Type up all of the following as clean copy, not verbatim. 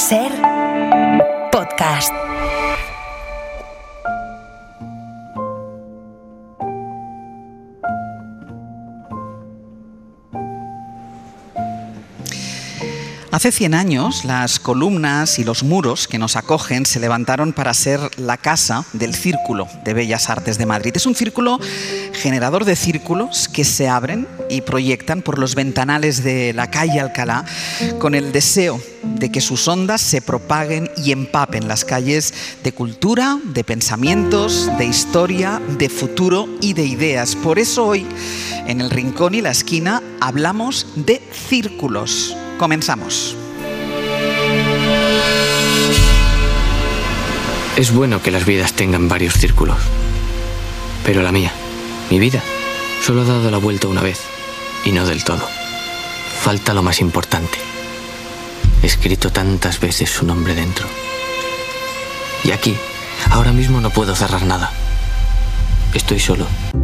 Ser podcast. Hace 100 años, las columnas y los muros que nos acogen se levantaron para ser la casa del Círculo de Bellas Artes de Madrid. Es un círculo generador de círculos que se abren y proyectan por los ventanales de la calle Alcalá con el deseo de que sus ondas se propaguen y empapen las calles de cultura, de pensamientos, de historia, de futuro y de ideas. Por eso hoy, en El Rincón y la Esquina, hablamos de círculos. Comenzamos. Es bueno que las vidas tengan varios círculos, pero la mía, mi vida, solo ha dado la vuelta una vez, y no del todo. Falta lo más importante. He escrito tantas veces su nombre dentro. Y aquí, ahora mismo no puedo cerrar nada. Estoy solo.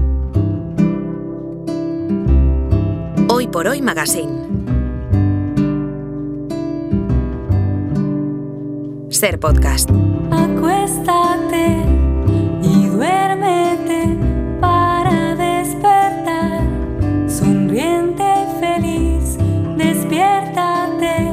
Hoy por Hoy Magazine. Ser podcast. Acuéstate y duérmete para despertar. Sonriente y feliz, despiértate.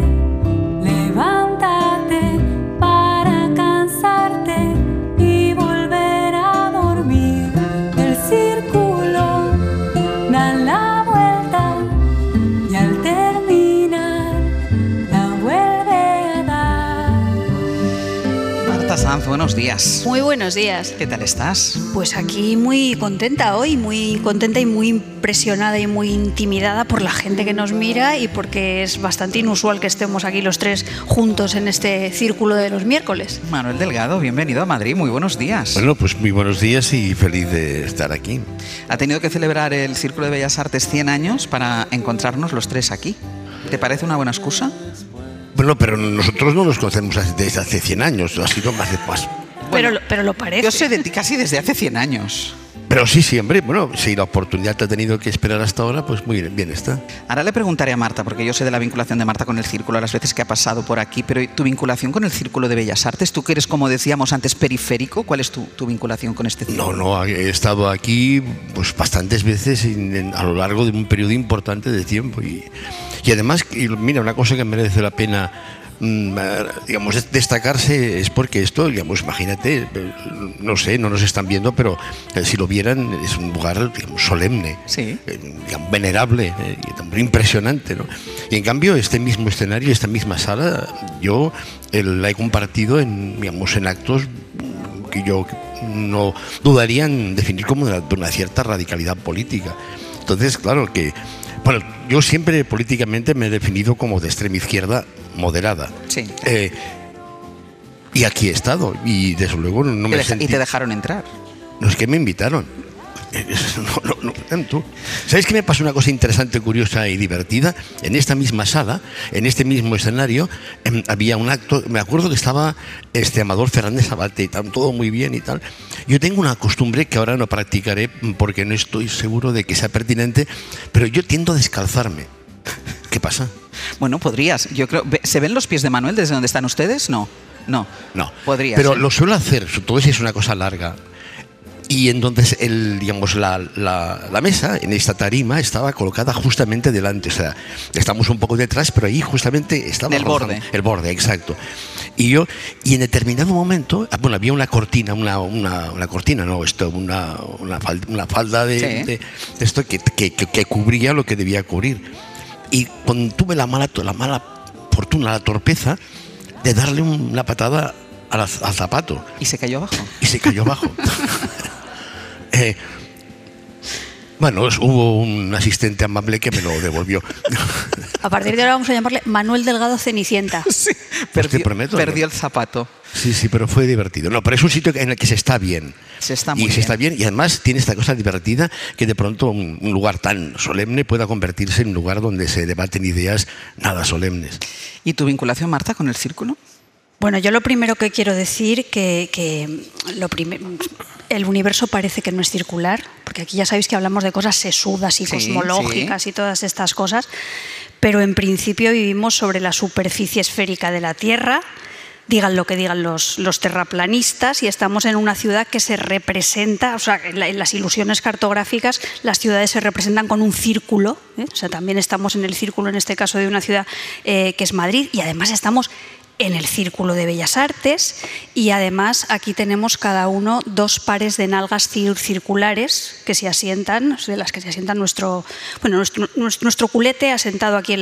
Levántate para cansarte y volver a dormir. El círculo da la vuelta y al terminar la vuelve a dar. Marta Sanz, buenos días. Muy buenos días. ¿Qué tal estás? Pues aquí muy contenta hoy, muy contenta y muy impresionada y muy intimidada por la gente que nos mira y porque es bastante inusual que estemos aquí los tres juntos en este círculo de los miércoles. Manuel Delgado, bienvenido a Madrid, muy buenos días. Bueno, pues muy buenos días y feliz de estar aquí. Ha tenido que celebrar el Círculo de Bellas Artes 100 años para encontrarnos los tres aquí. ¿Te parece una buena excusa? Bueno, pero nosotros no nos conocemos desde hace 100 años, ha sido más de más. Bueno, pero lo parece. Yo sé de ti casi desde hace 100 años. Pero sí, siempre, bueno, si la oportunidad te ha tenido que esperar hasta ahora, pues muy bien está. Ahora le preguntaré a Marta, porque yo sé de la vinculación de Marta con el Círculo, las veces que ha pasado por aquí, pero tu vinculación con el Círculo de Bellas Artes, tú que eres, como decíamos antes, periférico, ¿cuál es tu vinculación con este círculo? No, he estado aquí pues bastantes veces a lo largo de un periodo importante de tiempo y además, mira, una cosa que merece la pena digamos destacarse es porque esto, digamos, imagínate, no sé, no nos están viendo, pero si lo vieran es un lugar, digamos, solemne, sí, digamos, venerable, impresionante, ¿no? Y en cambio este mismo escenario, esta misma sala, yo la he compartido en actos que yo no dudaría en definir como de una cierta radicalidad política. Entonces, claro que, bueno, yo siempre políticamente me he definido como de extrema izquierda moderada. Sí. Y aquí he estado y desde luego no me sentí... ¿Y te dejaron entrar? No, es que me invitaron. No. ¿Sabéis que me pasó una cosa interesante, curiosa y divertida? En esta misma sala, en este mismo escenario, había un acto, me acuerdo que estaba Amador Fernández Abate y tal, todo muy bien y tal. Yo tengo una costumbre que ahora no practicaré porque no estoy seguro de que sea pertinente, pero yo tiendo a descalzarme. ¿Qué pasa? Bueno, podrías. Yo creo. ¿Se ven los pies de Manuel desde donde están ustedes? No. Podrías. Pero lo suelo hacer, todo si es una cosa larga. Y entonces la mesa en esta tarima estaba colocada justamente delante, o sea, estamos un poco detrás, pero ahí justamente estaba el borde. El borde, exacto. Y en determinado momento, bueno, había una cortina, una cortina, no, esto, una falda de esto que cubría lo que debía cubrir. Y cuando tuve la mala fortuna, la torpeza de darle una patada al zapato. ¿Y se cayó abajo? Bueno, hubo un asistente amable que me lo devolvió. A partir de ahora vamos a llamarle Manuel Delgado Cenicienta. Sí, perdió el zapato. Sí, pero fue divertido. No, pero es un sitio en el que se está bien. Se está bien y además tiene esta cosa divertida que de pronto un lugar tan solemne pueda convertirse en un lugar donde se debaten ideas nada solemnes. ¿Y tu vinculación, Marta, con el Círculo? Bueno, yo lo primero que quiero decir el universo parece que no es circular, porque aquí ya sabéis que hablamos de cosas sesudas y cosmológicas y todas estas cosas, pero en principio vivimos sobre la superficie esférica de la Tierra, digan lo que digan los terraplanistas, y estamos en una ciudad que se representa, o sea, en las ilusiones cartográficas las ciudades se representan con un círculo, o sea, también estamos en el círculo, en este caso, de una ciudad que es Madrid, y además estamos en el Círculo de Bellas Artes, y además aquí tenemos cada uno 2 pares de nalgas circulares que se asientan, de las que se asientan nuestro culete asentado aquí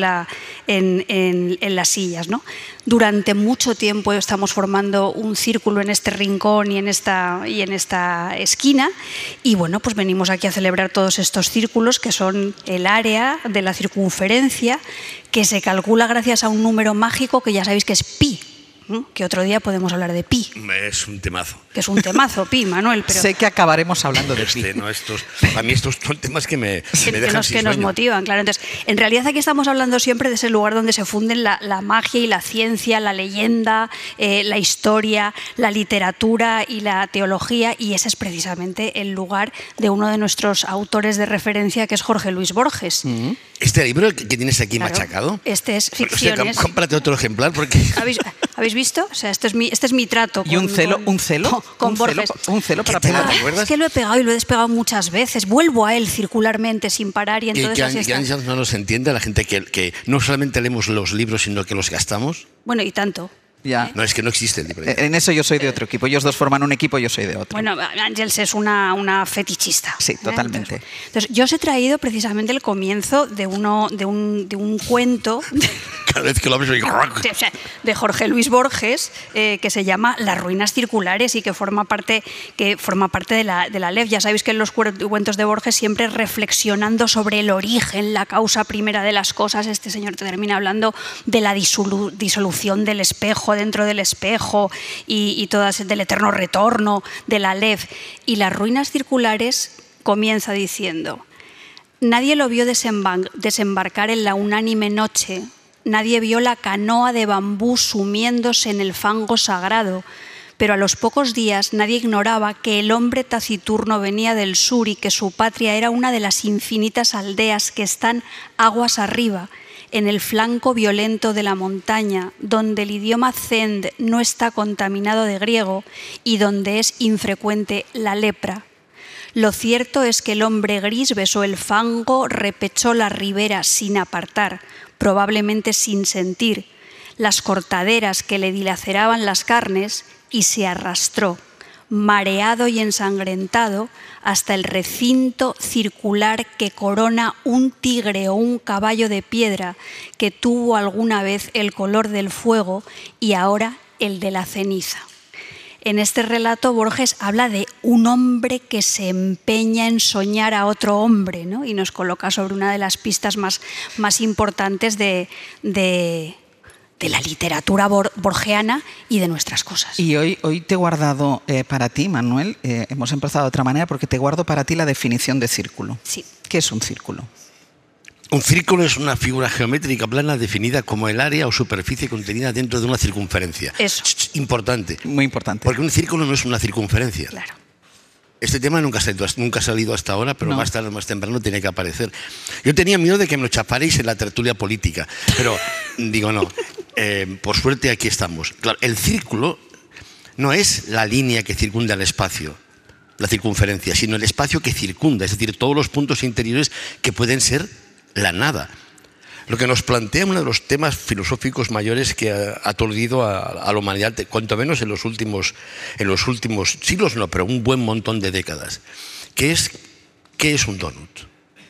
en las sillas, ¿no? Durante mucho tiempo estamos formando un círculo en este rincón y en esta esquina, y bueno, pues venimos aquí a celebrar todos estos círculos, que son el área de la circunferencia, que se calcula gracias a un número mágico que ya sabéis que es pi, ¿no? Que otro día podemos hablar de pi. Es un temazo. Que es un temazo, pi, Manuel. Pero sé que acabaremos hablando de pi. A mí estos son temas que me dejan sin que nos sueño. motivan, claro. Entonces, en realidad aquí estamos hablando siempre de ese lugar donde se funden la magia y la ciencia, la leyenda, la historia, la literatura y la teología, y ese es precisamente el lugar de uno de nuestros autores de referencia, que es Jorge Luis Borges. Este libro que tienes aquí machacado. Este es Ficciones. O sea, cómprate otro ejemplar porque. ¿Habéis visto? O sea, este es mi trato. ¿Y un celo? Con Borges. Un celo para pegar. ¿Te acuerdas? Es que lo he pegado y lo he despegado muchas veces. Vuelvo a él circularmente, sin parar, y entonces que no nos entiende la gente que no solamente leemos los libros, sino que los gastamos. Bueno, y tanto. Ya. No, es que no existe el libro. En eso yo soy de otro equipo. Ellos dos forman un equipo, yo soy de otro. Bueno, Ángels es una fetichista. Sí, totalmente. Entonces, yo os he traído precisamente el comienzo de un cuento Cada vez que lo abres, de Jorge Luis Borges, que se llama Las ruinas circulares, y que forma parte de la LEF. Ya sabéis que en los cuentos de Borges, siempre reflexionando sobre el origen, la causa primera de las cosas, este señor termina hablando de la disolución del espejo dentro del espejo, y todas del eterno retorno de la LEF. Y Las ruinas circulares comienza diciendo: nadie lo vio desembarcar en la unánime noche, nadie vio la canoa de bambú sumiéndose en el fango sagrado, pero a los pocos días nadie ignoraba que el hombre taciturno venía del sur y que su patria era una de las infinitas aldeas que están aguas arriba, en el flanco violento de la montaña, donde el idioma zend no está contaminado de griego y donde es infrecuente la lepra. Lo cierto es que el hombre gris besó el fango, repechó la ribera sin apartar, probablemente sin sentir, las cortaderas que le dilaceraban las carnes, y se arrastró, mareado y ensangrentado, hasta el recinto circular que corona un tigre o un caballo de piedra que tuvo alguna vez el color del fuego y ahora el de la ceniza. En este relato Borges habla de un hombre que se empeña en soñar a otro hombre, ¿no? Y nos coloca sobre una de las pistas más importantes de la literatura borgiana y de nuestras cosas. Y hoy te he guardado para ti, Manuel, hemos empezado de otra manera, porque te guardo para ti la definición de círculo. Sí. ¿Qué es un círculo? Un círculo es una figura geométrica plana definida como el área o superficie contenida dentro de una circunferencia. Eso. Importante. Muy importante. Porque un círculo no es una circunferencia. Claro. Este tema nunca ha salido hasta ahora, pero No. más tarde o más temprano tiene que aparecer. Yo tenía miedo de que me lo chaparéis en la tertulia política, pero digo no. Por suerte aquí estamos. Claro, el círculo no es la línea que circunda el espacio, la circunferencia, sino el espacio que circunda, es decir, todos los puntos interiores que pueden ser la nada. Lo que nos plantea uno de los temas filosóficos mayores que ha aturdido a la humanidad, cuanto menos en los últimos siglos, no, pero un buen montón de décadas, que es ¿qué es un donut?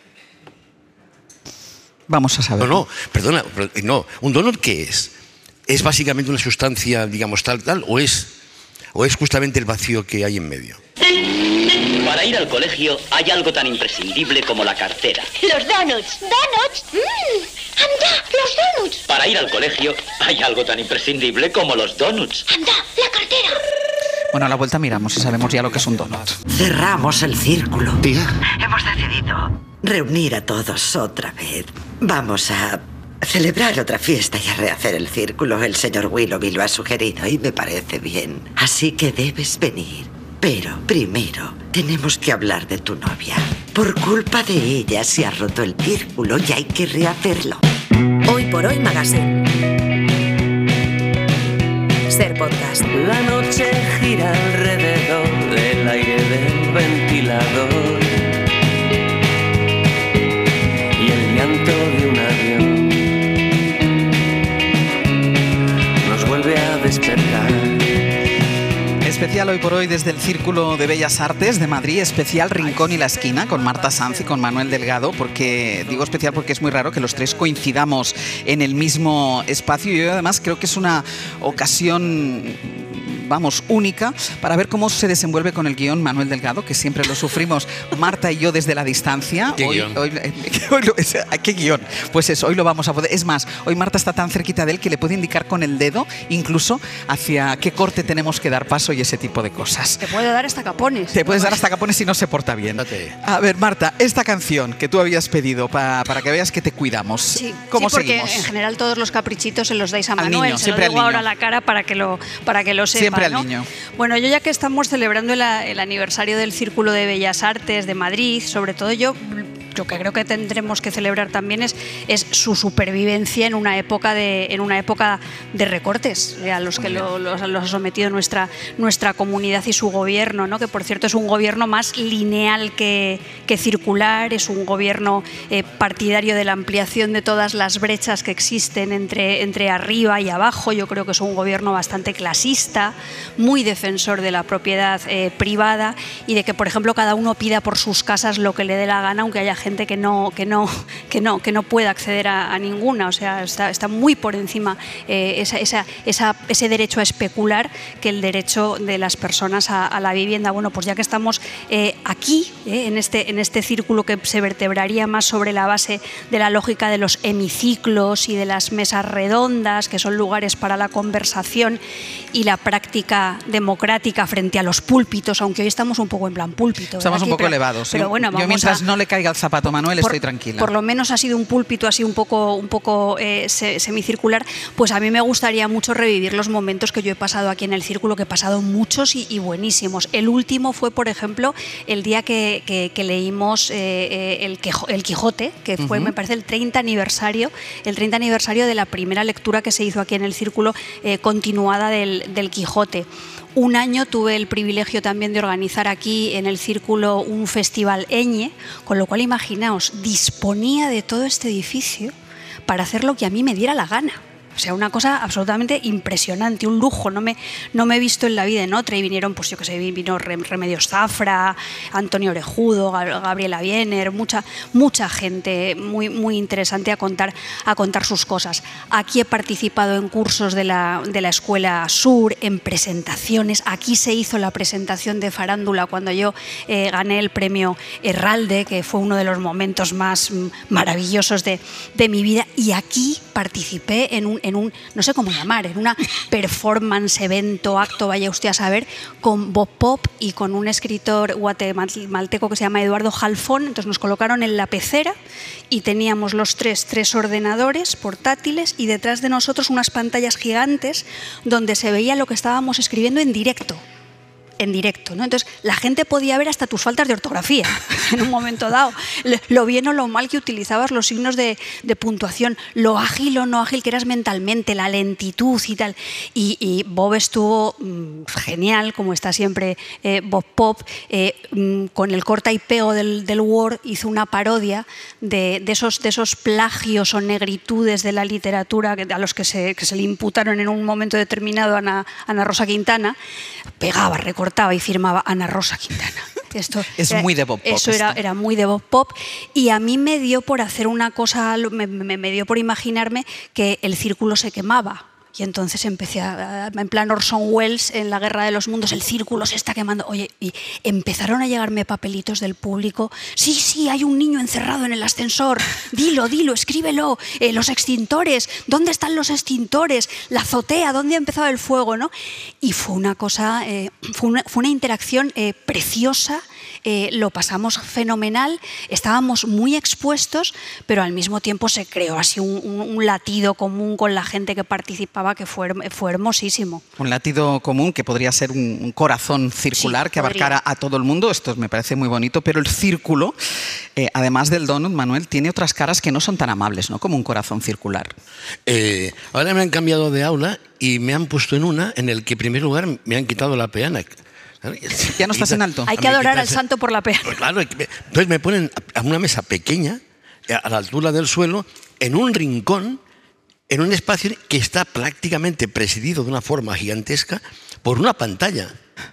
Vamos a saber. No, perdona, no. ¿Un donut qué es? ¿Es básicamente una sustancia, digamos, tal, o es justamente el vacío que hay en medio? Para ir al colegio hay algo tan imprescindible como la cartera. Los donuts. ¿Donuts? ¡Anda! ¡Los donuts! Para ir al colegio hay algo tan imprescindible como los donuts. ¡Anda! ¡La cartera! Bueno, a la vuelta miramos y sabemos ya lo que es un donut. Cerramos el círculo. Tía. Hemos decidido reunir a todos otra vez. Vamos a celebrar otra fiesta y a rehacer el círculo. El señor Willoughby lo ha sugerido y me parece bien. Así que debes venir. Pero primero tenemos que hablar de tu novia. Por culpa de ella se ha roto el círculo y hay que rehacerlo. por Hoy Magazine. Ser Podcast. La noche gira alrededor del aire del ventilador y el llanto de un avión nos vuelve a despertar. Especial Hoy por Hoy desde el Círculo de Bellas Artes de Madrid, especial Rincón y la Esquina con Marta Sanz y con Manuel Delgado, porque digo especial porque es muy raro que los tres coincidamos en el mismo espacio y yo además creo que es una ocasión, vamos, única para ver cómo se desenvuelve con el guión Manuel Delgado, que siempre lo sufrimos Marta y yo desde la distancia. ¿Qué guión? ¿Qué guión? Pues eso, hoy lo vamos a poder. Es más, hoy Marta está tan cerquita de él que le puede indicar con el dedo incluso hacia qué corte tenemos que dar paso y ese tipo de cosas. Te puede dar hasta capones. Te puedes dar hasta capones si no se porta bien. A ver, Marta, esta canción que tú habías pedido para que veas que te cuidamos, Sí, ¿cómo sí, porque seguimos? en general todos los caprichitos se los dais a Al Manuel. niño, se siempre lo digo al niño. ahora a la cara para que lo sepa. Siempre al ¿no? niño. Bueno, yo ya que estamos celebrando el aniversario del Círculo de Bellas Artes de Madrid, sobre todo yo que creo que tendremos que celebrar también es su supervivencia en una época de recortes a los que los ha sometido nuestra comunidad y su gobierno, ¿no? Que por cierto es un gobierno más lineal que circular, es un gobierno partidario de la ampliación de todas las brechas que existen entre arriba y abajo. Yo creo que es un gobierno bastante clasista, muy defensor de la propiedad privada y de que, por ejemplo, cada uno pida por sus casas lo que le dé la gana, aunque haya gente que no puede acceder a ninguna. O sea, está muy por encima ese derecho a especular que el derecho de las personas a la vivienda. Bueno, pues ya que estamos aquí, en este círculo que se vertebraría más sobre la base de la lógica de los hemiciclos y de las mesas redondas, que son lugares para la conversación y la práctica democrática frente a los púlpitos, aunque hoy estamos un poco en plan púlpito. Estamos aquí, un poco elevados. Pero bueno, yo mientras no le caiga el zapato a Manuel estoy tranquila. Por lo menos ha sido un púlpito así un poco semicircular. Pues a mí me gustaría mucho revivir los momentos que yo he pasado aquí en el Círculo, que he pasado muchos y buenísimos. El último fue, por ejemplo, el día que leímos el Quijote, que fue, me parece, el 30 aniversario de la primera lectura que se hizo aquí en el Círculo, continuada del Quijote. Un año tuve el privilegio también de organizar aquí en el Círculo un festival Eñe, con lo cual imaginaos, disponía de todo este edificio para hacer lo que a mí me diera la gana. O sea, una cosa absolutamente impresionante, un lujo. No me he visto en la vida en otra. Y vinieron, pues yo que sé, vino Remedios Zafra, Antonio Orejudo, Gabriela Biener, mucha gente muy interesante a contar sus cosas. Aquí he participado en cursos de la Escuela Sur, en presentaciones. Aquí se hizo la presentación de Farándula cuando yo gané el premio Herralde, que fue uno de los momentos más maravillosos de mi vida. Y aquí participé en un, no sé cómo llamar, en una performance, evento, acto, vaya usted a saber, con Bob Pop y con un escritor guatemalteco que se llama Eduardo Jalfón. Entonces nos colocaron en la pecera y teníamos los tres ordenadores portátiles y detrás de nosotros unas pantallas gigantes donde se veía lo que estábamos escribiendo en directo, ¿no? Entonces la gente podía ver hasta tus faltas de ortografía en un momento dado, lo bien o lo mal que utilizabas los signos de puntuación, lo ágil o no ágil que eras mentalmente, la lentitud y tal. Y Bob estuvo genial, como está siempre Bob Pop, con el corta y pego del Word hizo una parodia de esos plagios o negritudes de la literatura a los que se le imputaron en un momento determinado a Ana Rosa Quintana. Pegaba, recortaba y firmaba Ana Rosa Quintana. Esto es muy de Bob Pop. Eso era muy de Bob Pop. Y a mí me dio por hacer una cosa, me dio por imaginarme que el Círculo se quemaba. Y entonces empecé en plan Orson Welles en La Guerra de los Mundos, el Círculo se está quemando. Oye, y empezaron a llegarme papelitos del público. Sí, hay un niño encerrado en el ascensor. Dilo, escríbelo. Los extintores, ¿dónde están los extintores? La azotea, ¿dónde ha empezado el fuego? ¿No? Y fue una cosa, fue una interacción preciosa lo pasamos fenomenal, estábamos muy expuestos, pero al mismo tiempo se creó así un latido común con la gente que participaba que fue hermosísimo. Un latido común que podría ser un corazón circular, sí, que abarcara a todo el mundo. Esto me parece muy bonito, pero el círculo, además del donut, Manuel, tiene otras caras que no son tan amables, ¿no? Como un corazón circular. Ahora me han cambiado de aula y me han puesto en una en el que, en primer lugar, me han quitado la peana. Ya no estás en alto. Hay que adorar al santo por la peana. Pues claro, entonces me ponen a una mesa pequeña, a la altura del suelo, en un rincón, en un espacio que está prácticamente presidido de una forma gigantesca por una pantalla.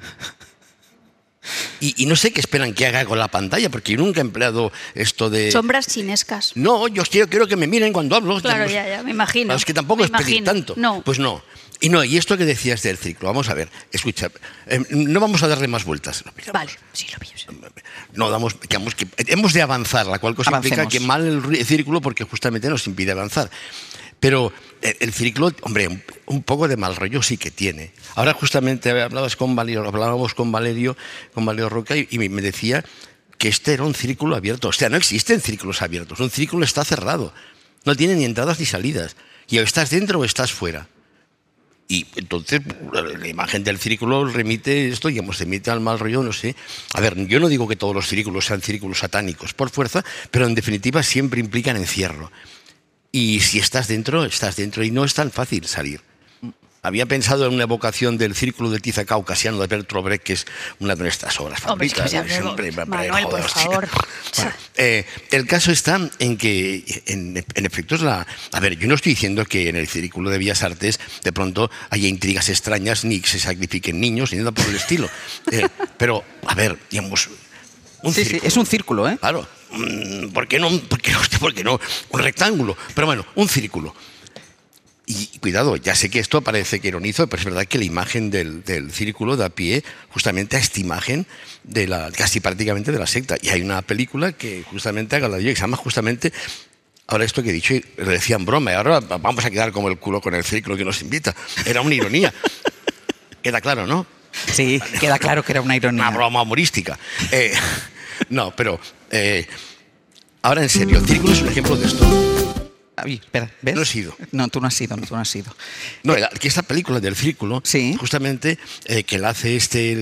Y no sé qué esperan que haga con la pantalla, porque yo nunca he empleado esto de... Sombras chinescas. No, yo quiero que me miren cuando hablo. Claro, ya, me imagino. Es que tampoco es pedir tanto. No. Pues no. Y esto que decías del círculo, vamos a ver, escucha, no vamos a darle más vueltas. Vale, sí, lo pillo. No, digamos que hemos de avanzar, la cual cosa implica que mal el círculo porque justamente nos impide avanzar. Pero el círculo, hombre, un poco de mal rollo sí que tiene. Ahora justamente hablábamos con Valerio Roca y me decía que este era un círculo abierto. O sea, no existen círculos abiertos, un círculo está cerrado. No tiene ni entradas ni salidas. Y o estás dentro o estás fuera. Y entonces la imagen del círculo remite esto, digamos, remite al mal rollo, no sé. A ver, yo no digo que todos los círculos sean círculos satánicos por fuerza, pero en definitiva siempre implican encierro. Y si estás dentro y no es tan fácil salir. Había pensado en una evocación del círculo de tiza caucasiano de Bertolt Brecht, que es una de nuestras obras favoritas. Manuel, por favor. Bueno, el caso está en que, en efecto, a ver, yo no estoy diciendo que en el círculo de Bellas Artes de pronto haya intrigas extrañas, ni que se sacrifiquen niños, ni nada por el estilo. Pero, a ver, digamos... Sí, es un círculo, ¿eh? Claro. ¿Por qué no? Un rectángulo. Pero bueno, un círculo. Y cuidado, ya sé que esto parece que ironizo, pero es verdad que la imagen del círculo da pie justamente a esta imagen casi prácticamente de la secta. Y hay una película que justamente haga la que se llama justamente, ahora esto que he dicho, le decían broma, y ahora vamos a quedar como el culo con el círculo que nos invita. Era una ironía. Queda claro, ¿no? Sí, queda claro que era una ironía. Una broma humorística. No, pero ahora en serio, el círculo es un ejemplo de esto. Ay, espera, ¿ves? No he sido. No, tú no has sido. No, que esta película del círculo, sí, justamente, que la hace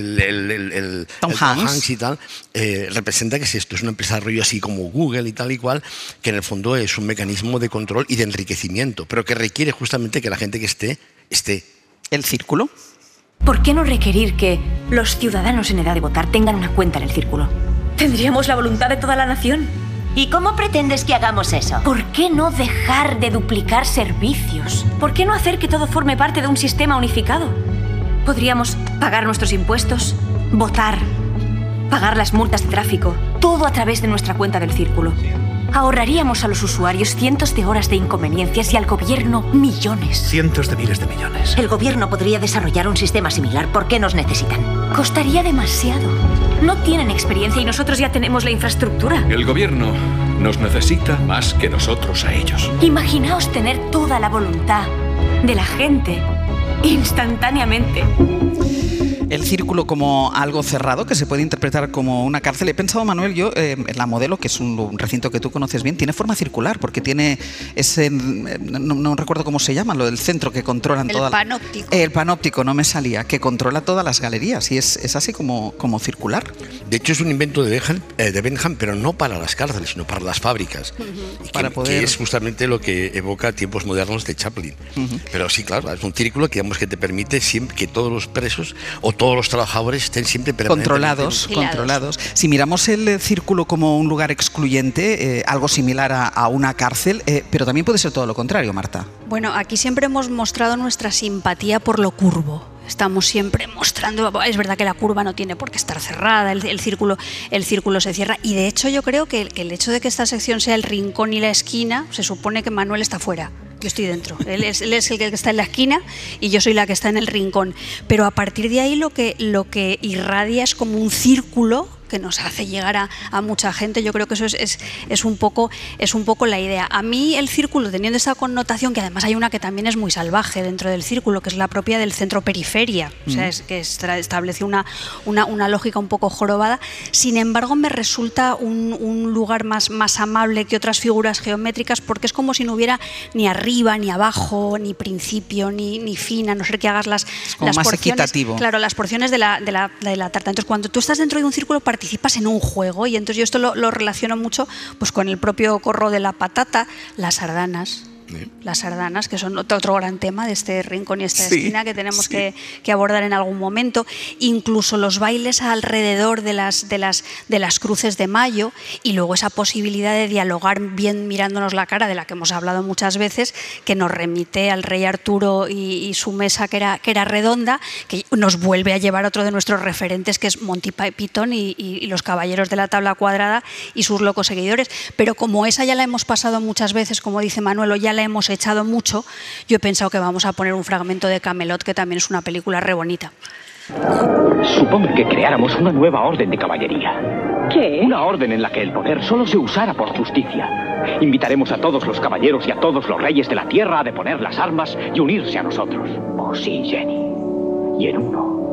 Tom Hanks y tal, representa que esto es una empresa rollo así como Google y tal y cual, que en el fondo es un mecanismo de control y de enriquecimiento, pero que requiere justamente que la gente que esté. ¿El círculo? ¿Por qué no requerir que los ciudadanos en edad de votar tengan una cuenta en el círculo? ¿Tendríamos la voluntad de toda la nación? ¿Y cómo pretendes que hagamos eso? ¿Por qué no dejar de duplicar servicios? ¿Por qué no hacer que todo forme parte de un sistema unificado? Podríamos pagar nuestros impuestos, votar, pagar las multas de tráfico, todo a través de nuestra cuenta del círculo. Ahorraríamos a los usuarios cientos de horas de inconveniencias y al gobierno millones. Cientos de miles de millones. El gobierno podría desarrollar un sistema similar. ¿Por qué nos necesitan? Costaría demasiado. No tienen experiencia y nosotros ya tenemos la infraestructura. El gobierno nos necesita más que nosotros a ellos. Imaginaos tener toda la voluntad de la gente instantáneamente. El círculo como algo cerrado que se puede interpretar como una cárcel. He pensado, Manuel, yo, en la Modelo, que es un recinto que tú conoces bien, tiene forma circular porque tiene ese, no recuerdo cómo se llama, lo del centro que controlan el panóptico. El panóptico, no me salía, que controla todas las galerías y es así como circular. De hecho, es un invento de Benham, pero no para las cárceles, sino para las fábricas. Y que es justamente lo que evoca tiempos modernos de Chaplin. Pero sí, claro, es un círculo que, digamos, que te permite siempre que todos los presos o todos los trabajadores estén siempre controlados. Si miramos el círculo como un lugar excluyente, algo similar a una cárcel, pero también puede ser todo lo contrario, Marta. Bueno, aquí siempre hemos mostrado nuestra simpatía por lo curvo. Estamos siempre mostrando, es verdad que la curva no tiene por qué estar cerrada, el círculo se cierra, y de hecho yo creo que el hecho de que esta sección sea el rincón y la esquina, se supone que Manuel está fuera. Yo estoy dentro, él es el que está en la esquina y yo soy la que está en el rincón. Pero a partir de ahí lo que irradia es como un círculo que nos hace llegar a mucha gente. Yo creo que eso es un poco la idea. A mí el círculo, teniendo esa connotación, que además hay una que también es muy salvaje dentro del círculo, que es la propia del centro-periferia, o sea, es que establece una lógica un poco jorobada. Sin embargo, me resulta un lugar más amable que otras figuras geométricas, porque es como si no hubiera ni arriba, ni abajo, ni principio, ni fin, a no ser que hagas las más porciones, equitativo. claro, las porciones de la tarta. Entonces, cuando tú estás dentro de un círculo, participas en un juego, y entonces yo esto lo relaciono mucho pues con el propio corro de la patata, las sardanas. Las sardanas, que son otro gran tema de este rincón y esta esquina que tenemos que abordar en algún momento. Incluso los bailes alrededor de las cruces de mayo, y luego esa posibilidad de dialogar bien mirándonos la cara, de la que hemos hablado muchas veces, que nos remite al rey Arturo y su mesa que era redonda, que nos vuelve a llevar a otro de nuestros referentes, que es Monty Python y los caballeros de la tabla cuadrada y sus locos seguidores. Pero como esa ya la hemos pasado muchas veces, como dice Manuel, o ya la hemos echado mucho, yo he pensado que vamos a poner un fragmento de Camelot, que también es una película re bonita. Supongo que creáramos una nueva orden de caballería. ¿Qué? Una orden en la que el poder solo se usara por justicia. Invitaremos a todos los caballeros y a todos los reyes de la tierra a deponer las armas y unirse a nosotros. Oh sí, Jenny. Y en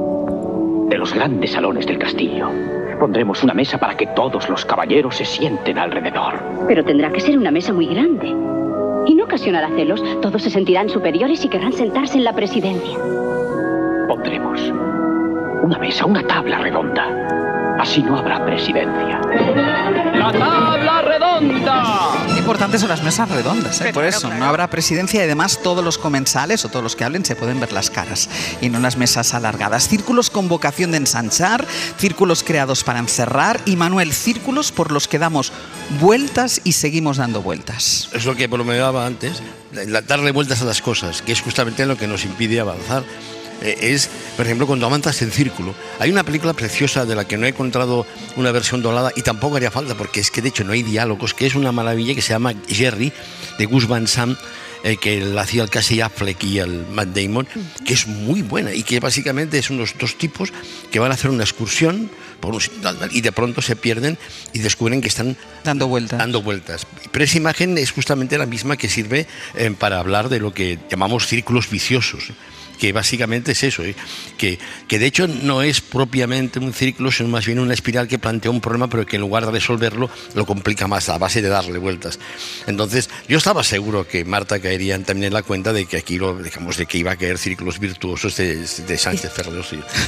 uno de los grandes salones del castillo pondremos una mesa para que todos los caballeros se sienten alrededor. Pero tendrá que ser una mesa muy grande. Y no ocasionará celos. Todos se sentirán superiores y querrán sentarse en la presidencia. Pondremos una mesa, una tabla redonda. Así no habrá presidencia. ¡La tabla redonda! Qué importantes son las mesas redondas, ¿eh? Por Claro, eso, claro. no habrá presidencia, y además todos los comensales o todos los que hablen se pueden ver las caras y no las mesas alargadas. Círculos con vocación de ensanchar, círculos creados para encerrar, y Manuel, círculos por los que damos vueltas y seguimos dando vueltas. Es lo que bromeaba antes, darle vueltas a las cosas, que es justamente lo que nos impide avanzar. Es, por ejemplo, cuando avanzas en círculo. Hay una película preciosa de la que no he encontrado una versión doblada, y tampoco haría falta, porque es que de hecho no hay diálogos, que es una maravilla, que se llama Jerry, de Gus Van Sant, que la hacía el Casey Affleck y el Matt Damon, que es muy buena, y que básicamente son unos dos tipos que van a hacer una excursión por un sitio, y de pronto se pierden y descubren que están dando vueltas. Pero esa imagen es justamente la misma que sirve para hablar de lo que llamamos círculos viciosos, que básicamente es eso, que de hecho no es propiamente un círculo, sino más bien una espiral que plantea un problema, pero que en lugar de resolverlo lo complica más a base de darle vueltas. Entonces yo estaba seguro que Marta caería también en la cuenta de que aquí de que iba a caer círculos virtuosos de Sánchez Ferreros,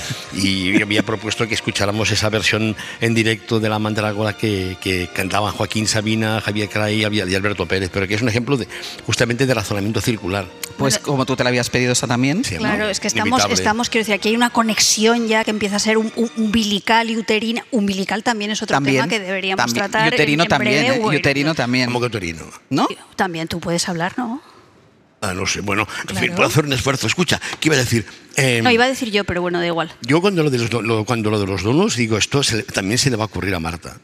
y había propuesto que escucháramos esa versión en directo de La Mandrágora que cantaban Joaquín Sabina, Javier Cray y Alberto Pérez, pero que es un ejemplo razonamiento circular. Pues como tú te la habías pedido esa también. Sí, Claro, ¿no? es que estamos, quiero decir, aquí hay una conexión ya que empieza a ser umbilical y uterina. Umbilical también es otro tema que deberíamos tratar. Y uterino en también, breve, y uterino también. ¿Cómo que uterino? ¿No? También tú puedes hablar, ¿no? No sé, bueno, en fin, Claro. puedo hacer un esfuerzo. Escucha, ¿qué iba a decir? No, iba a decir yo, pero bueno, da igual. Yo cuando lo de los donuts digo, esto también se le va a ocurrir a Marta.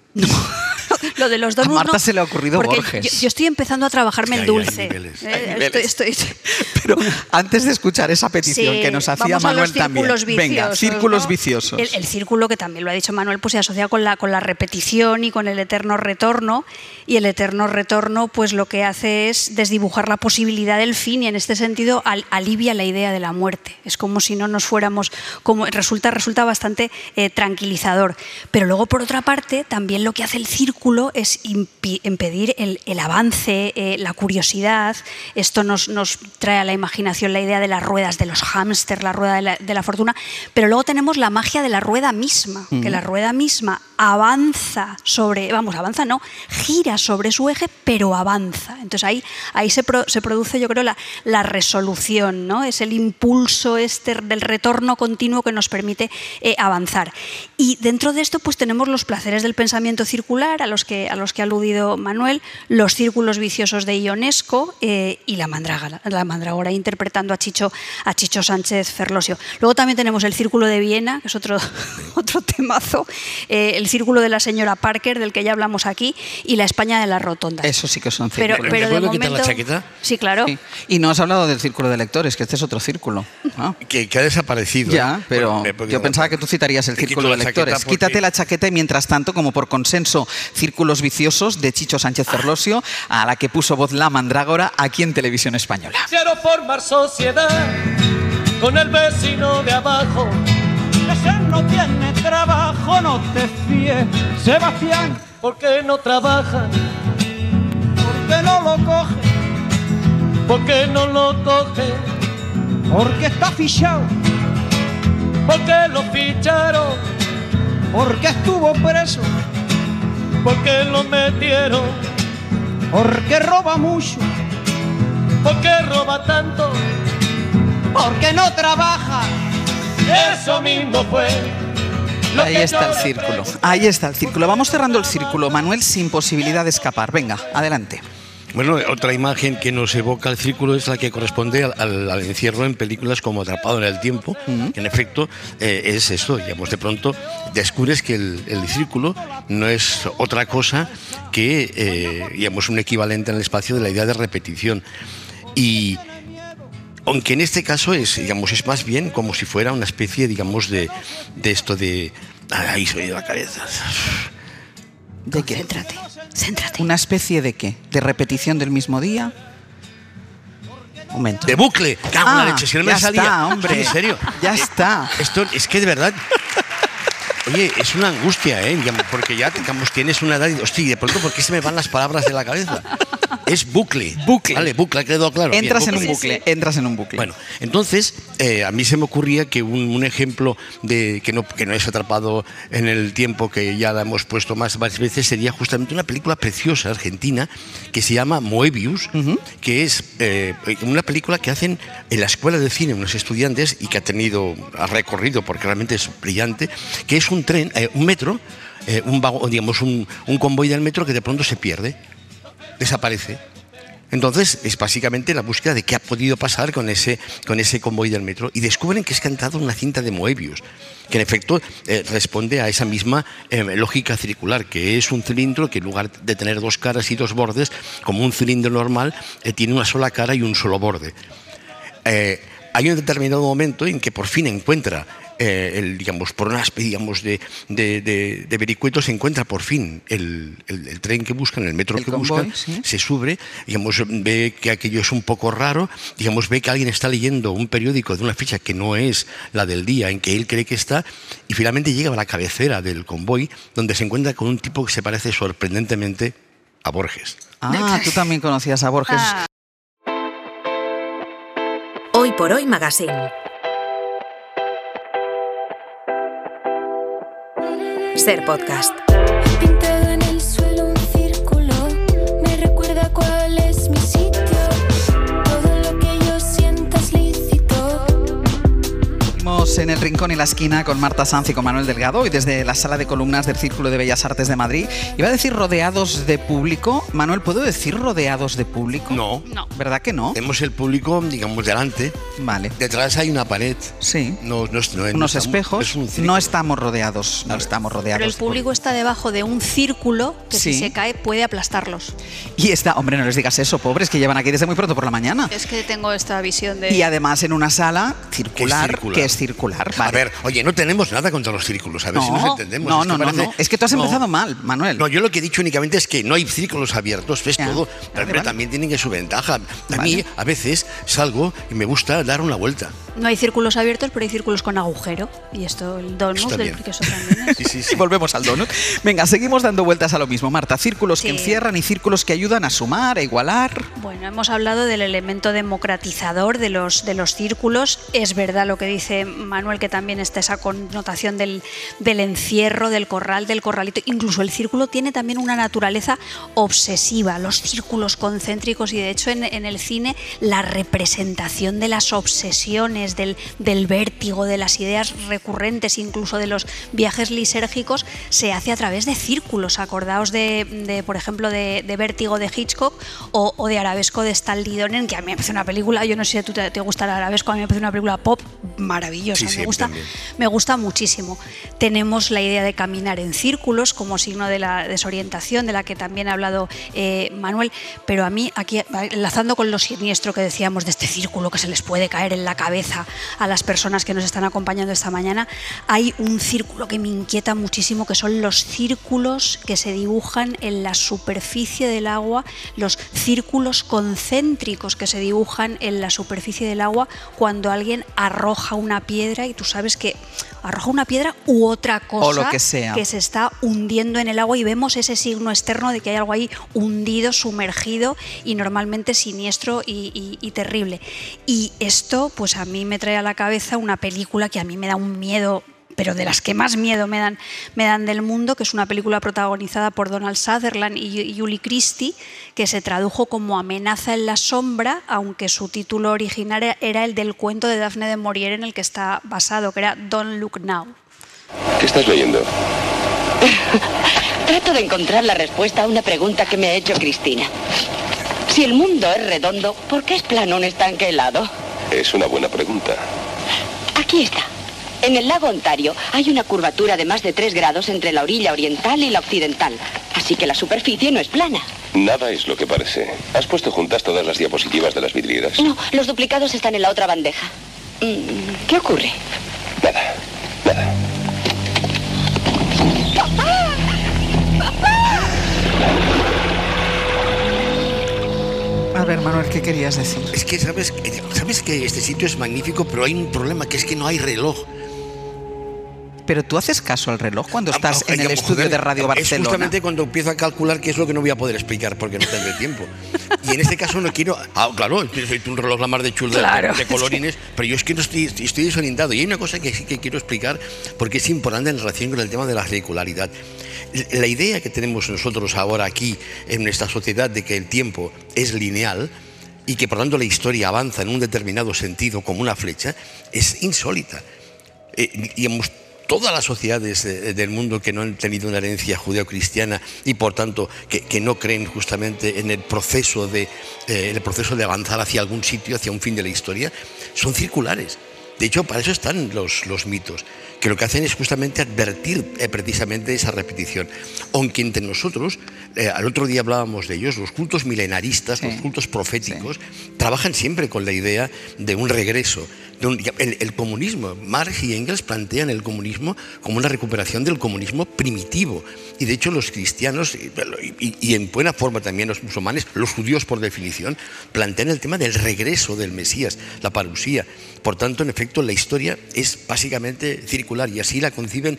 Lo de los donuts. A Marta se le ha ocurrido porque Borges. yo estoy empezando a trabajarme el dulce. Estoy Pero antes de escuchar esa petición que nos hacía vamos a Manuel los círculos también. Venga, viciosos, círculos ¿no? viciosos. El círculo, que también lo ha dicho Manuel, pues se asocia con la repetición y con el eterno retorno. Y el eterno retorno, pues lo que hace es desdibujar la posibilidad del fin, y en este sentido alivia la idea de la muerte. Es como si no nos fuéramos, resulta bastante tranquilizador. Pero luego, por otra parte, también lo que hace el círculo es impedir el avance, la curiosidad. Esto nos trae a la imaginación la idea de las ruedas de los hámster, la rueda de la fortuna. Pero luego tenemos la magia de la rueda misma, que la rueda misma gira sobre su eje, pero avanza. Entonces ahí se produce, yo creo, la resolución, ¿no? Es el impulso del retorno continuo que nos permite avanzar. Y dentro de esto, pues tenemos los placeres del pensamiento circular, a los que a los que ha aludido Manuel, los círculos viciosos de Ionesco y la mandrágora interpretando a Chicho Sánchez Ferlosio. Luego también tenemos el Círculo de Viena, que es otro temazo, el Círculo de la señora Parker, del que ya hablamos aquí, y la España de las Rotondas. Eso sí que son círculos. Pero de momento, quitar la chaqueta? Sí, claro. Sí. Y no has hablado del Círculo de Lectores, que este es otro círculo. ¿No? Que ha desaparecido. Ya, pero yo pensaba que tú citarías el Círculo de Lectores. Quítate la chaqueta y mientras tanto, como por consenso, Círculos viciosos de Chicho Sánchez Ferlosio, a la que puso voz la mandrágora aquí en Televisión Española. Quiero formar sociedad con el vecino de abajo. Ese no tiene trabajo, no te fíes, Sebastián. ¿Por qué no trabaja? Porque no lo coge. ¿Por qué no lo coge? Porque está fichado. ¿Por qué lo ficharon? Porque estuvo preso. ¿Por qué lo metieron? Porque roba mucho. ¿Por qué roba tanto? Porque no trabaja. Eso mismo fue. Ahí está el círculo. Ahí está el círculo. Vamos cerrando el círculo, Manuel, sin posibilidad de escapar. Venga, adelante. Bueno, otra imagen que nos evoca el círculo es la que corresponde al encierro en películas como Atrapado en el tiempo, que en efecto es esto, digamos, de pronto descubres que el círculo no es otra cosa que, digamos, un equivalente en el espacio de la idea de repetición. Y aunque en este caso es más bien como si fuera una especie, digamos, de esto de... Ahí se me ha ido la cabeza. ¿De qué? Céntrate. ¿Una especie de qué? ¿De repetición del mismo día? Un momento. ¡De bucle! ¡Cago en la leche! Si no me salía. Está, hombre. ¿En serio? Ya está. Esto es que de verdad... Oye, es una angustia, digamos, porque ya tienes una edad y... Hostia, de pronto, ¿por qué se me van las palabras de la cabeza? Es bucle. Bucle. Vale, bucle, ha quedado claro. Entras bien, en un bucle, sí. Entras en un bucle. Bueno, entonces, a mí se me ocurría que un ejemplo de que no es Atrapado en el tiempo, que ya la hemos puesto varias veces, sería justamente una película preciosa argentina que se llama Moebius, que es una película que hacen en la escuela de cine unos estudiantes y que ha recorrido, porque realmente es brillante, que es un tren, un metro, un convoy del metro que de pronto se pierde, desaparece. Entonces es básicamente la búsqueda de qué ha podido pasar con ese convoy del metro, y descubren que es cantado una cinta de Moebius, que en efecto responde a esa misma lógica circular, que es un cilindro que en lugar de tener dos caras y dos bordes, como un cilindro normal, tiene una sola cara y un solo borde. Hay un determinado momento en que por fin encuentra por una especie de vericuetos, se encuentra por fin el tren que buscan, el metro que buscan, ¿sí? Se sube, ve que aquello es un poco raro, ve que alguien está leyendo un periódico de una fecha que no es la del día en que él cree que está, y finalmente llega a la cabecera del convoy, donde se encuentra con un tipo que se parece sorprendentemente a Borges. Ah, tú también conocías a Borges. Hoy por Hoy Magazine. Ser Podcast. Pintado en el suelo un círculo, me recuerda cuál es mi sitio. Todo lo que yo sienta es lícito. Estamos en el rincón y la esquina con Marta Sanz y con Manuel Delgado, y desde la sala de columnas del Círculo de Bellas Artes de Madrid. Iba a decir rodeados de público. Manuel, ¿puedo decir rodeados de público? No. ¿Verdad que no? Tenemos el público, delante. Vale. Detrás hay una pared. Sí. Unos espejos. No estamos rodeados. Pero el público está debajo de un círculo que si se cae puede aplastarlos. Y está, hombre, no les digas eso, pobres, que llevan aquí desde muy pronto por la mañana. Es que tengo esta visión de... Y además en una sala circular, que es circular. Vale. A ver, oye, no tenemos nada contra los círculos, a ver si nos entendemos. No. Es que tú has empezado mal, Manuel. No, yo lo que he dicho únicamente es que no hay círculos abiertos, ves todo, pero también tienen que su ventaja. A mí, a veces, salgo y me gusta dar una vuelta. No hay círculos abiertos, pero hay círculos con agujero. Y esto, el donut del que eso también es. Sí. Volvemos al donut. Venga, seguimos dando vueltas a lo mismo, Marta. Círculos que encierran y círculos que ayudan a sumar, a igualar. Bueno, hemos hablado del elemento democratizador de los círculos. Es verdad lo que dice Manuel, que también está esa connotación del encierro, del corral, del corralito. Incluso el círculo tiene también una naturaleza obsesiva, los círculos concéntricos, y de hecho en el cine la representación de las obsesiones, del vértigo, de las ideas recurrentes, incluso de los viajes lisérgicos, se hace a través de círculos. Acordaos por ejemplo, de Vértigo de Hitchcock o de Arabesco de Stanley Donen, que a mí me parece una película, yo no sé si a tú te gusta el Arabesco, a mí me parece una película pop maravillosa, Sí, me gusta muchísimo. Tenemos la idea de caminar en círculos como signo de la desorientación, de la que también ha hablado Manuel, pero a mí, aquí enlazando con lo siniestro que decíamos de este círculo que se les puede caer en la cabeza a las personas que nos están acompañando esta mañana, hay un círculo que me inquieta muchísimo, que son los círculos que se dibujan en la superficie del agua, los círculos concéntricos que se dibujan en la superficie del agua cuando alguien arroja una piedra, y tú sabes que arroja una piedra u otra cosa o lo que sea, que se está hundiendo en el agua, y vemos ese signo externo de que hay algo ahí hundido, sumergido y normalmente siniestro y terrible. Y esto pues a mí me trae a la cabeza una película que a mí me da un miedo, pero de las que más miedo me dan del mundo, que es una película protagonizada por Donald Sutherland y Julie Christie, que se tradujo como Amenaza en la sombra, aunque su título original era el del cuento de Daphne de Maurier en el que está basado, que era Don't Look Now. ¿Qué estás leyendo? Trato de encontrar la respuesta a una pregunta que me ha hecho Cristina. Si el mundo es redondo, ¿por qué es plano un estanque helado? Es una buena pregunta. Aquí está. En el lago Ontario hay una curvatura de más de 3 grados entre la orilla oriental y la occidental. Así que la superficie no es plana. Nada es lo que parece. ¿Has puesto juntas todas las diapositivas de las vidrieras? No, los duplicados están en la otra bandeja. ¿Qué ocurre? Nada, nada. ¡Papá! ¡Papá! A ver, Manuel, ¿qué querías decir? Es que sabes que este sitio es magnífico, pero hay un problema, que es que no hay reloj. Pero tú haces caso al reloj cuando estás en el estudio de Radio Barcelona. Es justamente cuando empiezo a calcular qué es lo que no voy a poder explicar porque no tendré tiempo. Y en este caso no quiero... claro, soy un reloj la mar de chul de colorines, pero yo es que no estoy desorientado. Y hay una cosa que sí que quiero explicar porque es importante en relación con el tema de la regularidad. La idea que tenemos nosotros ahora aquí en nuestra sociedad de que el tiempo es lineal y que por tanto la historia avanza en un determinado sentido como una flecha es insólita. Digamos, todas las sociedades del mundo que no han tenido una herencia judeo-cristiana y por tanto que no creen justamente en el proceso de avanzar hacia algún sitio, hacia un fin de la historia, son circulares. De hecho, para eso están los mitos, que lo que hacen es justamente advertir precisamente esa repetición. Aunque entre nosotros, al otro día hablábamos de ellos, los cultos milenaristas, los cultos proféticos, trabajan siempre con la idea de un regreso. El comunismo, Marx y Engels plantean el comunismo como una recuperación del comunismo primitivo. Y de hecho los cristianos, y en buena forma también los musulmanes, los judíos por definición, plantean el tema del regreso del Mesías, la parusía. Por tanto, en efecto, la historia es básicamente circular y así la conciben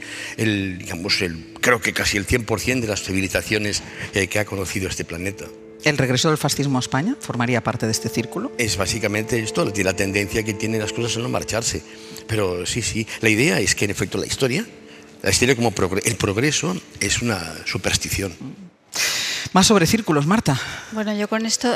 creo que casi el 100% de las civilizaciones que ha conocido este planeta. ¿El regreso del fascismo a España formaría parte de este círculo? Es básicamente esto, la tendencia que tienen las cosas a no marcharse. Pero sí, la idea es que en efecto la historia como el progreso es una superstición. Más sobre círculos, Marta. Bueno, yo con esto,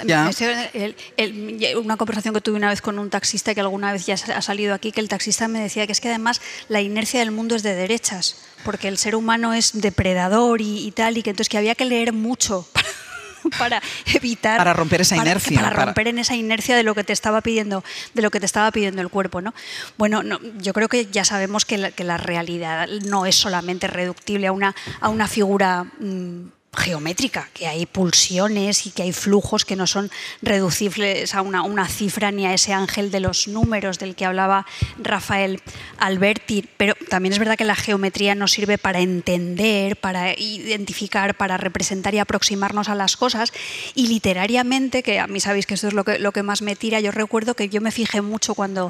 una conversación que tuve una vez con un taxista que alguna vez ya ha salido aquí, que el taxista me decía que es que además la inercia del mundo es de derechas, porque el ser humano es depredador y tal, y que entonces que había que leer mucho para evitar, para romper esa inercia, para romper en esa inercia de lo que te estaba pidiendo el cuerpo, ¿no? Bueno, yo creo que ya sabemos que la realidad no es solamente reductible a una figura geométrica, que hay pulsiones y que hay flujos que no son reducibles a una cifra ni a ese ángel de los números del que hablaba Rafael Alberti, pero también es verdad que la geometría nos sirve para entender, para identificar, para representar y aproximarnos a las cosas, y literariamente, que a mí sabéis que esto es lo que más me tira, yo recuerdo que yo me fijé mucho cuando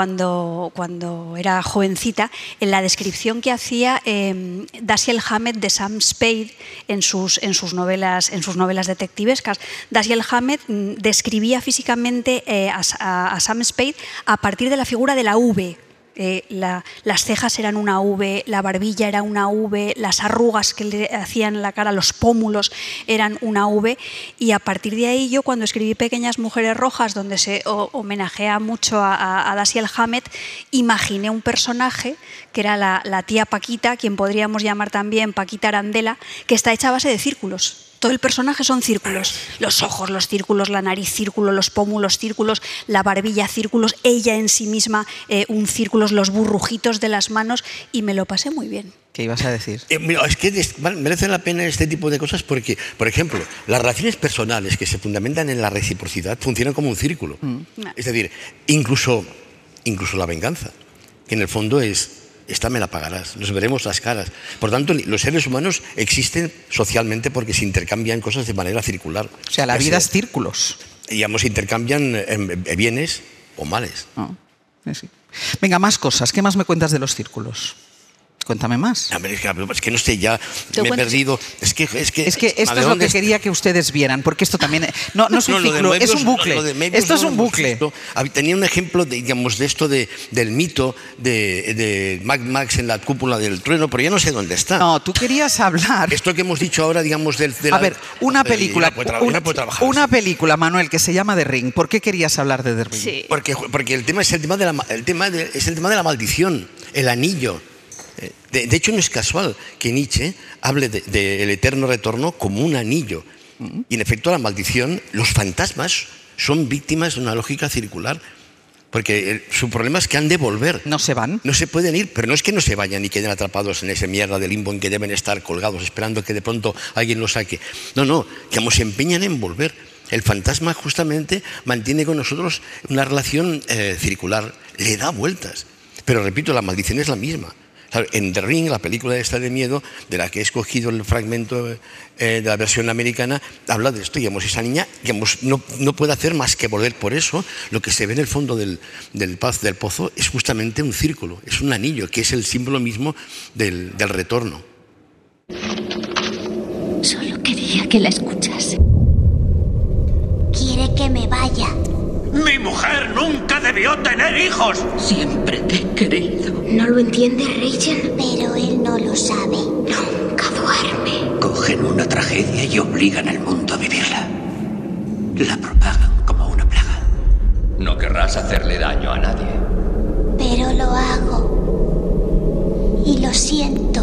era jovencita en la descripción que hacía Dashiell Hammett de Sam Spade en sus novelas detectivescas. Dashiell Hammett describía físicamente a Sam Spade a partir de la figura de la V. Las cejas eran una V, la barbilla era una V, las arrugas que le hacían en la cara, los pómulos eran una V, y a partir de ahí yo, cuando escribí Pequeñas Mujeres Rojas, donde se homenajea mucho a Dashiell Hammett, imaginé un personaje que era la tía Paquita, quien podríamos llamar también Paquita Arandela, que está hecha a base de círculos. Todo el personaje son círculos. Los ojos, los círculos, la nariz, círculos, los pómulos, círculos, la barbilla, círculos, ella en sí misma, un círculo, los burrujitos de las manos, y me lo pasé muy bien. ¿Qué ibas a decir? Mira, es que merece la pena este tipo de cosas porque, por ejemplo, las relaciones personales que se fundamentan en la reciprocidad funcionan como un círculo. Es decir, incluso la venganza, que en el fondo es: esta me la pagarás, nos veremos las caras. Por tanto, los seres humanos existen socialmente porque se intercambian cosas de manera circular. O sea, la vida es círculos. Digamos, intercambian bienes o males. Sí. Venga, más cosas. ¿Qué más me cuentas de los círculos? Cuéntame más. Es que no sé, ya me he perdido. Es que esto es lo que quería que ustedes vieran, porque esto también no es un ciclo, es un bucle. Esto es un bucle. Tenía un ejemplo de esto del mito de Mad Max en la cúpula del trueno, pero ya no sé dónde está. No, tú querías hablar. Esto que hemos dicho ahora, digamos, A ver, una película, Manuel, que se llama The Ring. ¿Por qué querías hablar de The Ring? Sí. Porque el tema es el tema de la maldición, el anillo. De hecho, no es casual que Nietzsche hable del eterno retorno como un anillo. Y en efecto, la maldición, los fantasmas son víctimas de una lógica circular. Porque su problema es que han de volver. No se van. No se pueden ir, pero no es que no se vayan y queden atrapados en esa mierda de limbo en que deben estar colgados, esperando que de pronto alguien los saque. No, que se empeñan en volver. El fantasma justamente mantiene con nosotros una relación circular, le da vueltas. Pero repito, la maldición es la misma. En The Ring, la película esta de miedo, de la que he escogido el fragmento de la versión americana, habla de esto. Esa niña no puede hacer más que volver. Por eso, lo que se ve en el fondo del pozo es justamente un círculo, es un anillo, que es el símbolo mismo del retorno. Solo quería que la escuchase. Quiere que me vaya. ¡Mi mujer nunca debió tener hijos! Siempre te he querido. ¿No lo entiende, Rachel? Pero él no lo sabe. Nunca duerme. Cogen una tragedia y obligan al mundo a vivirla. La propagan como una plaga. No querrás hacerle daño a nadie. Pero lo hago. Y lo siento.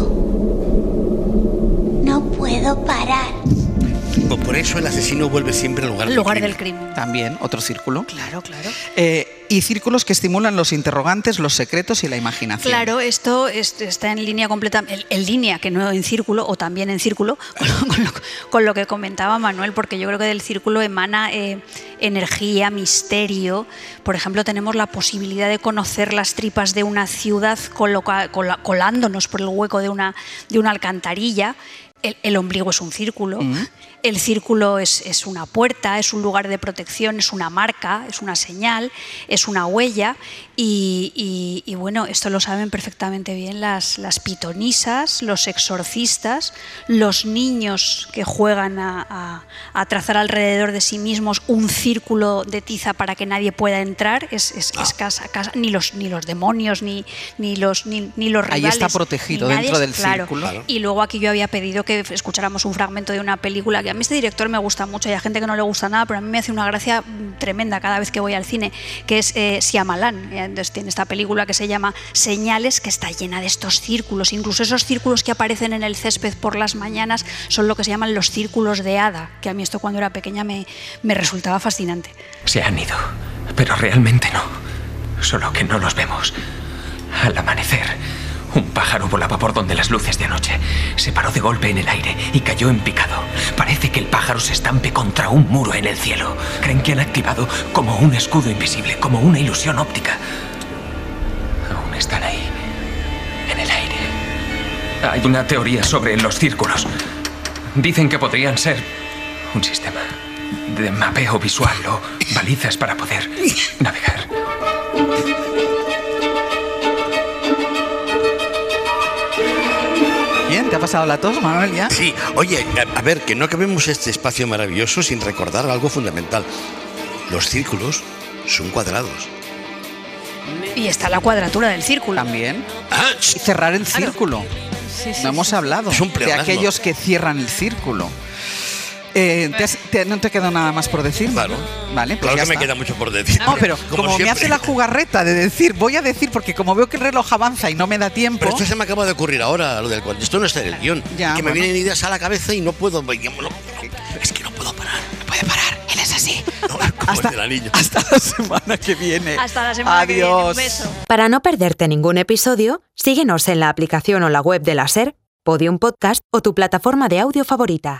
No puedo parar. Por eso el asesino vuelve siempre al lugar del crimen. También, otro círculo. Claro. Y círculos que estimulan los interrogantes, los secretos y la imaginación. Claro, esto está en línea completa, en línea, que no en círculo, o también en círculo, con lo que comentaba Manuel, porque yo creo que del círculo emana energía, misterio. Por ejemplo, tenemos la posibilidad de conocer las tripas de una ciudad colándonos por el hueco de una alcantarilla. El ombligo es un círculo, el círculo es una puerta, es un lugar de protección, es una marca, es una señal, es una huella y bueno, esto lo saben perfectamente bien las pitonisas, los exorcistas, los niños que juegan a trazar alrededor de sí mismos un círculo de tiza para que nadie pueda entrar, es casa, ni los demonios, ni los rivales. Ahí está protegido dentro del círculo. Claro. Y luego aquí yo había pedido que escucháramos un fragmento de una película que a mí este director me gusta mucho y hay gente que no le gusta nada, pero a mí me hace una gracia tremenda cada vez que voy al cine, que es Shyamalan. Entonces tiene esta película que se llama Señales, que está llena de estos círculos, incluso esos círculos que aparecen en el césped por las mañanas son lo que se llaman los círculos de hada, que a mí esto cuando era pequeña me resultaba fascinante. Se han ido, pero realmente no, solo que no los vemos. Al amanecer, un pájaro volaba por donde las luces de anoche. Se paró de golpe en el aire y cayó en picado. Parece que el pájaro se estampe contra un muro en el cielo. Creen que han activado como un escudo invisible, como una ilusión óptica. Aún están ahí, en el aire. Hay una teoría sobre los círculos. Dicen que podrían ser un sistema de mapeo visual o balizas para poder navegar. Bien, ¿te ha pasado la tos, Manuel, ya? Sí, oye, a ver, que no acabemos este espacio maravilloso sin recordar algo fundamental. Los círculos son cuadrados. Y está la cuadratura del círculo. También. Y cerrar el círculo. Sí, sí, no hemos hablado Es un de pleonasmo. aquellos que cierran el círculo. ¿No te queda nada más por decir? Claro. Vale, pues Claro ya que me está. queda mucho por decir. No, pero como me siempre. hace la jugarreta de decir, voy a decir, porque como veo que el reloj avanza y no me da tiempo. Pero esto se me acaba de ocurrir ahora, lo del cuento. Esto no está en el guión. Ya, que me bueno. vienen ideas a la cabeza y no puedo. Es que no puedo parar. No puede parar, él es así. No, como el de la niña. Hasta la semana que viene. Hasta la semana que viene. Un beso. Para no perderte ningún episodio, síguenos en la aplicación o la web de la SER, Podium Podcast o tu plataforma de audio favorita.